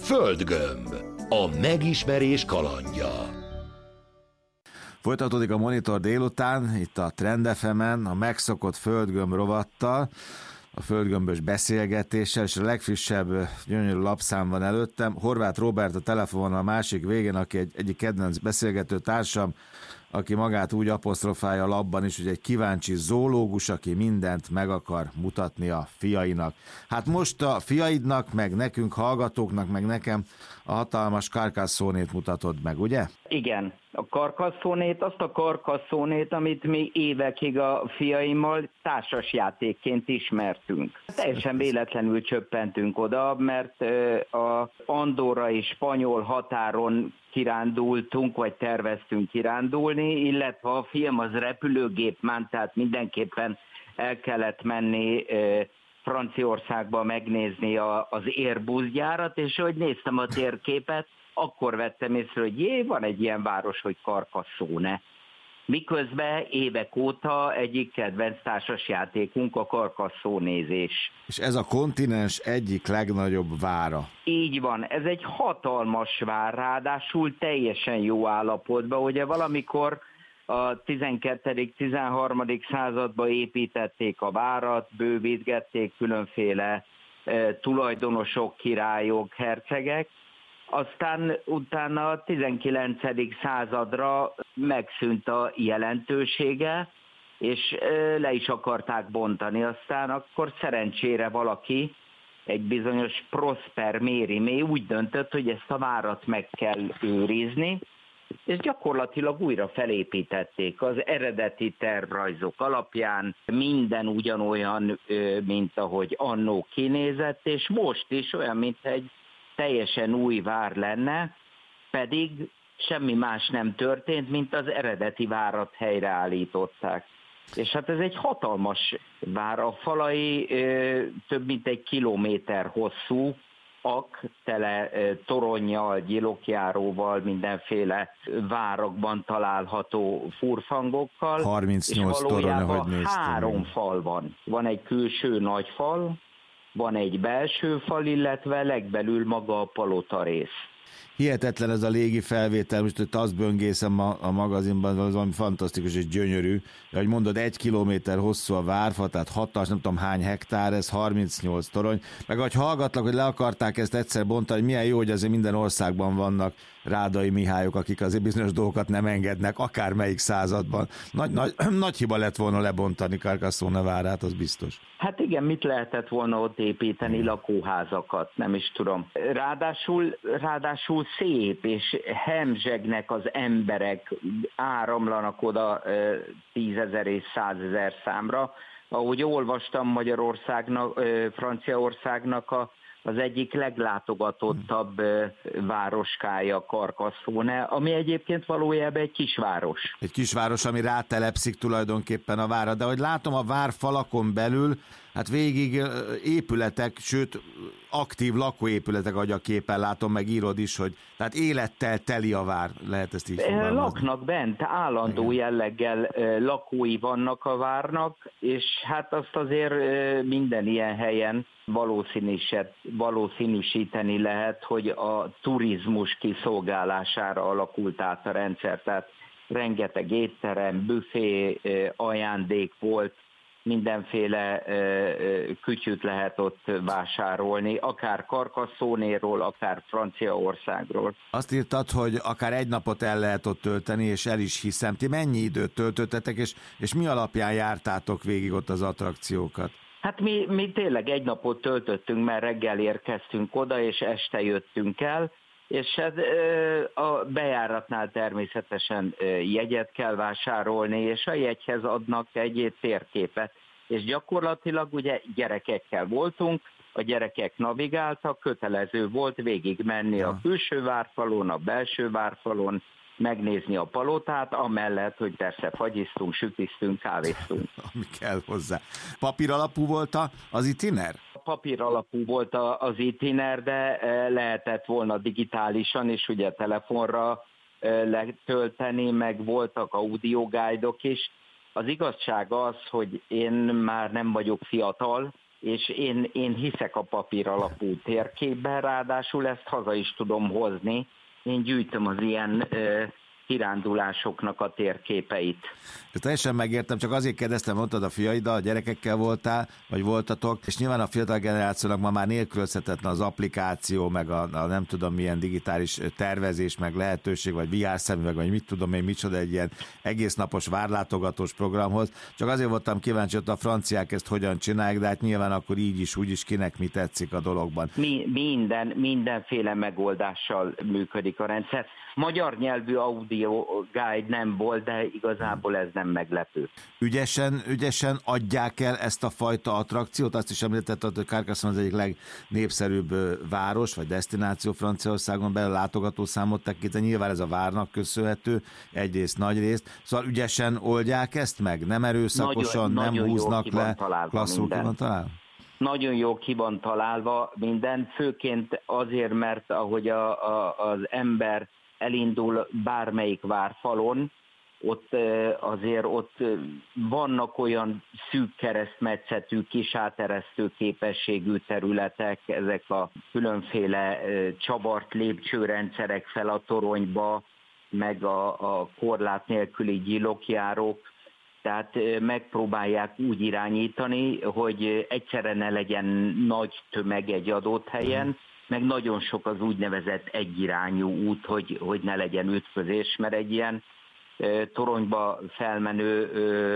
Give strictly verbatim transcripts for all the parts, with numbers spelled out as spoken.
Földgömb. A megismerés kalandja. Folytatódik a Monitor délután, itt a Trend ef emen, a megszokott Földgömb rovattal, a földgömbös beszélgetéssel, és a legfrissebb gyönyörű lapszám van előttem. Horváth Róbert a telefonon a másik végén, aki egy, egyik kedvenc beszélgető társam, aki magát úgy apostrofálja a labban is, hogy egy kíváncsi zoológus, aki mindent meg akar mutatni a fiainak. Hát most a fiaidnak, meg nekünk hallgatóknak, meg nekem a hatalmas karkasszónét mutatod meg, ugye? Igen, a karkasszónét, azt a karkasszónét, amit mi évekig a fiaimmal társasjátékként ismertünk. Teljesen véletlenül csöppentünk oda, mert a andorrai spanyol határon kirándultunk, vagy terveztünk kirándulni, illetve a film az repülőgép ment, tehát mindenképpen el kellett menni Franciaországba megnézni a, az Airbus gyárat, és ahogy néztem a térképet, akkor vettem észre, hogy jé, van egy ilyen város, hogy Carcassonne. Miközben évek óta egyik kedvenc társasjátékunk a Carcassonnézés. És ez a kontinens egyik legnagyobb vára. Így van, ez egy hatalmas vár, ráadásul teljesen jó állapotban. Ugye valamikor a tizenkettedik-tizenharmadik században építették a várat, bővítgették különféle e, tulajdonosok, királyok, hercegek, aztán utána a tizenkilencedik századra megszűnt a jelentősége, és e, le is akarták bontani. Aztán akkor szerencsére valaki, egy bizonyos Prosper Mérimée úgy döntött, hogy ezt a várat meg kell őrizni, és gyakorlatilag újra felépítették az eredeti tervrajzok alapján, minden ugyanolyan, mint ahogy annó kinézett, és most is olyan, mint egy teljesen új vár lenne, pedig semmi más nem történt, mint az eredeti várat helyreállították. És hát ez egy hatalmas vár, a falai több mint egy kilométer hosszú, ak, tele toronnyal, gyilokjáróval, mindenféle várakban található furfangokkal. harmincnyolc torony, ahogy néztem. Három fal van. Van egy külső nagy fal, van egy belső fal, illetve legbelül maga a palota rész. Hihetetlen ez a légi felvétel, most itt azt böngészem a, a magazinban, az valami fantasztikus és gyönyörű. Ahogy mondod, egy kilométer hosszú a várfa, tehát hatalmas, nem tudom hány hektár, ez harmincnyolc torony. Meg ahogy hallgatlak, hogy le akarták ezt egyszer bontani, milyen jó, hogy azért minden országban vannak Rádai Mihályok, akik azért bizonyos dolgokat nem engednek, akármelyik században. Nagy, nagy, nagy hiba lett volna lebontani Carcassonne várát, az biztos. Hát igen, mit lehetett volna ott építeni, lakóházakat, nem is tudom. Ráadásul, ráadásul szép, és hemzsegnek az emberek, áramlanak oda tízezer és százezer számra. Ahogy olvastam, Magyarországnak, Franciaországnak a az egyik leglátogatottabb városkája Carcassonne, ami egyébként valójában egy kisváros. Egy kisváros, ami rátelepszik tulajdonképpen a várra, de hogy látom a vár falakon belül, hát végig épületek, sőt aktív lakóépületek, ahogy a képen látom, meg írod is, hogy tehát élettel teli a vár, lehet ezt így fogalmazni. Laknak bent, állandó Igen. jelleggel lakói vannak a várnak, és hát azt azért minden ilyen helyen valószínűsíteni lehet, hogy a turizmus kiszolgálására alakult át a rendszer. Tehát rengeteg étterem, büfé, ajándék volt, mindenféle kütyűt lehet ott vásárolni, akár Carcassonnéról, akár Franciaországról. Azt írtad, hogy akár egy napot el lehet ott tölteni, és el is hiszem. Ti mennyi időt töltöttetek, és, és mi alapján jártátok végig ott az attrakciókat? Hát mi, mi tényleg egy napot töltöttünk, mert reggel érkeztünk oda, és este jöttünk el, és hát a bejáratnál természetesen jegyet kell vásárolni, és a jegyhez adnak egy térképet. És gyakorlatilag ugye gyerekekkel voltunk, a gyerekek navigáltak, kötelező volt végigmenni a külső várfalon, a belső várfalon, megnézni a palotát, amellett, hogy persze fagyiztunk, sütiztünk, kávéztunk. Ami kell hozzá. Papír alapú volt az itiner? Papír alapú volt az itiner, de lehetett volna digitálisan is, ugye telefonra letölteni, meg voltak audioguide-ok is. Az igazság az, hogy én már nem vagyok fiatal, és én, én hiszek a papír alapú térképben, ráadásul ezt haza is tudom hozni. Én gyűjtöm az ilyen ö, kirándulásoknak a térképeit. Ezt teljesen megértem, csak azért kérdeztem, mondtad a fiaiddal, a gyerekekkel voltál, vagy voltatok, és nyilván a fiatal generációnak ma már nélkülözhetetlen az applikáció, meg a, a nem tudom milyen digitális tervezés, meg lehetőség, vagy vé er szemüveg, vagy mit tudom én, micsoda egy ilyen egésznapos várlátogatós programhoz. Csak azért voltam kíváncsi, hogy a franciák ezt hogyan csinálják, de hát nyilván akkor így is, úgy is kinek mi tetszik a dologban. Mi, minden, mindenféle megoldással működik a rendszer. Magyar nyelvű audio guide nem volt, de igazából ez nem meglepő. Ügyesen, ügyesen adják el ezt a fajta attrakciót? Azt is említetted, hogy Carcassonne az egyik legnépszerűbb város, vagy desztináció Franciaországon belül, látogatószámot tekintve. Nyilván ez a várnak köszönhető, egyrészt, nagyrészt. Szóval ügyesen oldják ezt meg? Nem erőszakosan, nagyon, nem nagyon húznak le? Klasszul ki van találva? Nagyon jó ki van találva minden, főként azért, mert ahogy a, a, az ember elindul bármelyik várfalon, ott azért ott vannak olyan szűk keresztmetszetű, kisáteresztő képességű területek, ezek a különféle csavart lépcsőrendszerek fel a toronyba, meg a, a korlát nélküli gyilokjárók, tehát megpróbálják úgy irányítani, hogy egyszerre ne legyen nagy tömeg egy adott helyen, meg nagyon sok az úgynevezett egyirányú út, hogy, hogy ne legyen ütközés, mert egy ilyen e, toronyba felmenő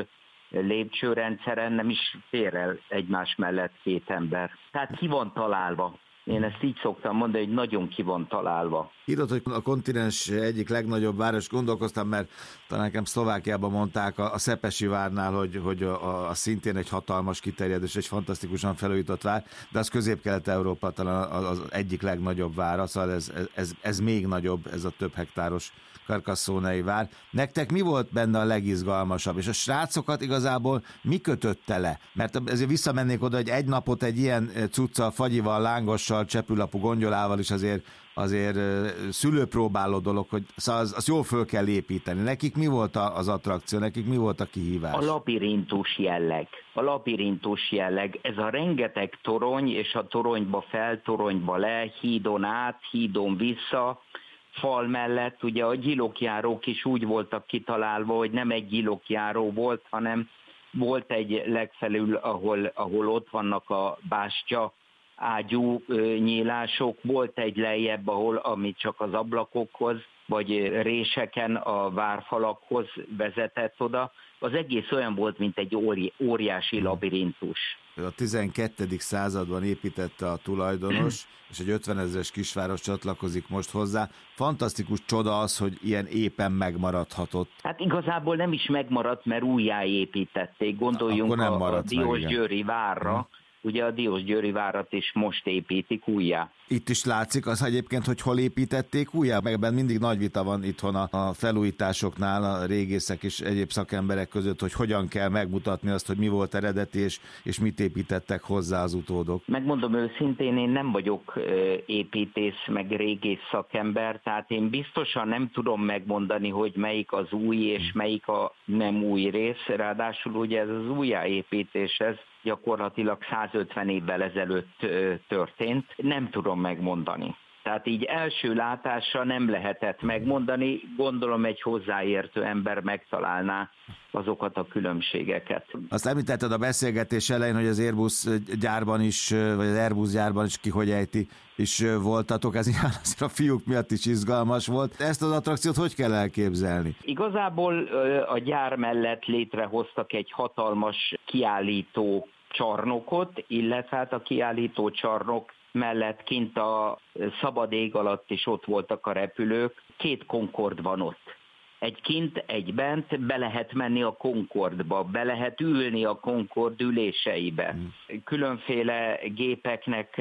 e, lépcsőrendszeren nem is fér el egymás mellett két ember. Tehát ki van találva. Én ezt így szoktam mondani, hogy nagyon ki van találva. Írod, hogy a kontinens egyik legnagyobb város, gondolkoztam, mert talán nekem Szlovákiában mondták a, a Szepesi várnál, hogy, hogy a, a, a szintén egy hatalmas kiterjedés, egy fantasztikusan felújított vár, de az Közép-Kelet-Európa talán az, az egyik legnagyobb vára, szóval ez, ez, ez még nagyobb, ez a több hektáros Carcassonne-i vár. Nektek mi volt benne a legizgalmasabb? És a srácokat igazából mi kötötte le? Mert ezért visszamennék oda, hogy egy napot egy ilyen cuccal, fagyival, lángossal, csepülapú gondjolával is azért, azért szülőpróbáló dolog, hogy szóval az, az jól föl kell építeni. Nekik mi volt az attrakció, nekik mi volt a kihívás? A labirintus jelleg. A labirintus jelleg. Ez a rengeteg torony, és a toronyba fel, toronyba le, hídon át, hídon vissza, fal mellett, ugye a gyilokjárók is úgy voltak kitalálva, hogy nem egy gyilokjáró volt, hanem volt egy legfelül, ahol, ahol ott vannak a bástya ágyú nyílások, volt egy lejjebb, ahol ami csak az ablakokhoz, vagy réseken a várfalakhoz vezetett oda. Az egész olyan volt, mint egy óri, óriási labirintus. A tizenkettedik században építette a tulajdonos, és egy ötvenezres kisváros csatlakozik most hozzá. Fantasztikus csoda az, hogy ilyen éppen megmaradhatott. Hát igazából nem is megmaradt, mert újjáépítették. Gondoljunk a, a Diósgyőri várra. Hmm. Ugye a Diósgyőri várat is most építik újjá. Itt is látszik az egyébként, hogy hol építették újjá, meg ebben mindig nagy vita van itthon a, a felújításoknál, a régészek és egyéb szakemberek között, hogy hogyan kell megmutatni azt, hogy mi volt eredeti, és, és mit építettek hozzá az utódok. Megmondom őszintén, én nem vagyok építész, meg régész szakember, tehát én biztosan nem tudom megmondani, hogy melyik az új és melyik a nem új rész, ráadásul ugye ez az újjáépítés, ez gyakorlatilag százötven évvel ezelőtt történt. Nem tudom megmondani. Tehát így első látásra nem lehetett megmondani, gondolom egy hozzáértő ember megtalálná azokat a különbségeket. Azt említetted a beszélgetés elején, hogy az Airbus gyárban is, vagy az Airbus gyárban is, ki hogy ejti, is voltatok, ez ilyen azért a fiúk miatt is izgalmas volt. Ezt az attrakciót hogy kell elképzelni? Igazából a gyár mellett létrehoztak egy hatalmas kiállító csarnokot, illetve hát a kiállító csarnok mellett kint a szabad ég alatt is ott voltak a repülők. Két Concorde van ott. Egy kint, egy bent, be lehet menni a Concordeba, be lehet ülni a Concorde üléseibe. Különféle gépeknek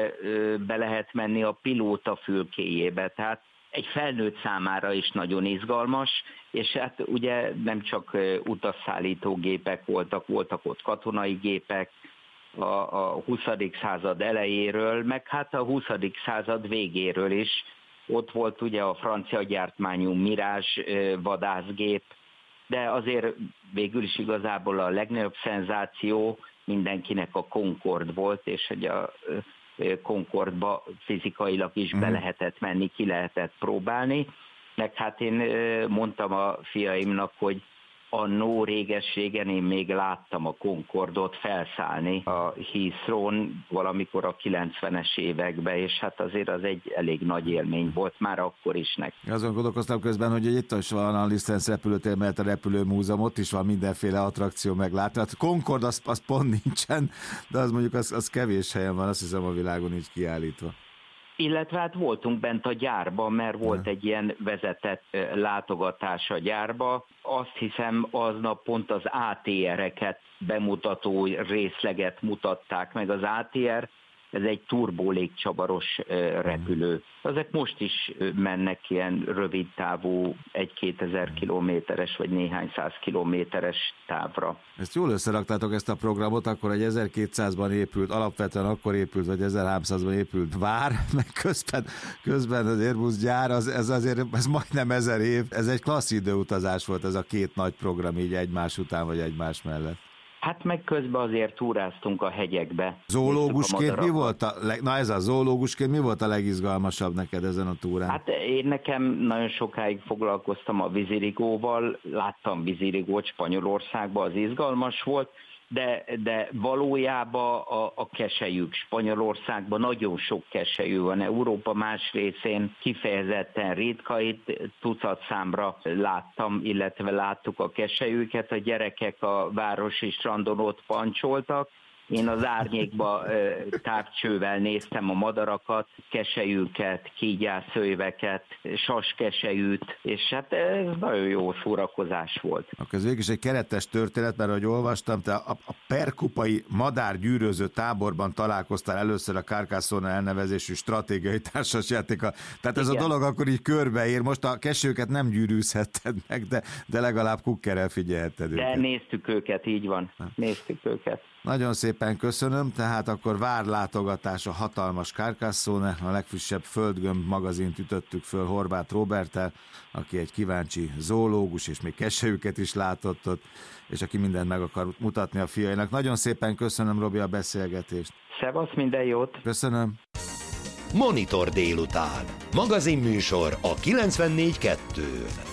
be lehet menni a pilóta fülkéjébe, tehát egy felnőtt számára is nagyon izgalmas, és hát ugye nem csak utasszállító gépek voltak, voltak ott katonai gépek, a, a huszadik század elejéről, meg hát a huszadik század végéről is. Ott volt ugye a francia gyártmányú Mirage vadászgép, de azért végül is igazából a legnagyobb szenzáció mindenkinek a Concorde volt, és hogy a Concorde-ba fizikailag is be lehetett menni, ki lehetett próbálni. Meg hát én mondtam a fiaimnak, hogy annó réges-régen én még láttam a Concorde-ot felszállni a Heathrow-n valamikor a kilencvenes években, és hát azért az egy elég nagy élmény volt már akkor is neki. Azon gondolkoztam közben, hogy itt is van a Lisztenc repülőtér, mert a repülőmúzeum, ott is van mindenféle attrakció meglátni. Hát Concorde az, az pont nincsen, de az mondjuk az, az kevés helyen van, azt hiszem a világon így kiállítva. Illetve hát voltunk bent a gyárban, mert volt egy ilyen vezetett látogatás a gyárba. Azt hiszem, aznap pont az á té er-eket bemutató részleget mutatták meg. Az á té er, ez egy turbólégcsavaros repülő. Ezek most is mennek ilyen rövid távú, egy-kétezer kilométeres vagy néhány száz kilométeres távra. Ezt jól összeraktátok ezt a programot, akkor egy ezerkétszázban épült, alapvetően akkor épült, vagy ezerháromszázban épült vár, meg közben, közben az Airbus gyár, az, ez azért ez majdnem ezer év. Ez egy klassz időutazás volt, ez a két nagy program így egymás után, vagy egymás mellett. Hát meg közben azért túráztunk a hegyekbe. Zoológusként mi volt a, leg... na ez a zoológusként mi volt a legizgalmasabb neked ezen a túrán? Hát én nekem nagyon sokáig foglalkoztam a vízirigóval, láttam vízirigót Spanyolországban, az izgalmas volt, de, de valójában a, a keselyük Spanyolországban nagyon sok keselyű van. Európa más részén kifejezetten ritka, itt tucat számra láttam, illetve láttuk a keselyüket, a gyerekek a városi strandon ott pancsoltak. Én az árnyékba távcsővel néztem a madarakat, keselyüket, kígyászőjveket, saskeselyűt, és hát ez nagyon jó szórakozás volt. Akkor ez végig is egy keretes történet, mert ahogy olvastam, te a, a perkupai madárgyűröző táborban találkoztál először a Carcassonne elnevezésű stratégiai társasjátéka. Tehát ez Igen. a dolog akkor így körbeér. Most a kesőket nem gyűrűzhetted meg, de, de legalább kukkerrel figyelhetted de őket. De néztük őket, így van. Néztük őket. Nagyon szépen köszönöm, tehát akkor várlátogatás a hatalmas Carcassonne, a legfrissebb Földgömb magazint ütöttük föl Horváth Róberttel, aki egy kíváncsi zoológus, és még keselyüket is látott ott, és aki mindent meg akar mutatni a fiainak. Nagyon szépen köszönöm, Robi, a beszélgetést. Szevasz, minden jót! Köszönöm! Monitor délután. Magazinműsor a kilencvennégy kettőn.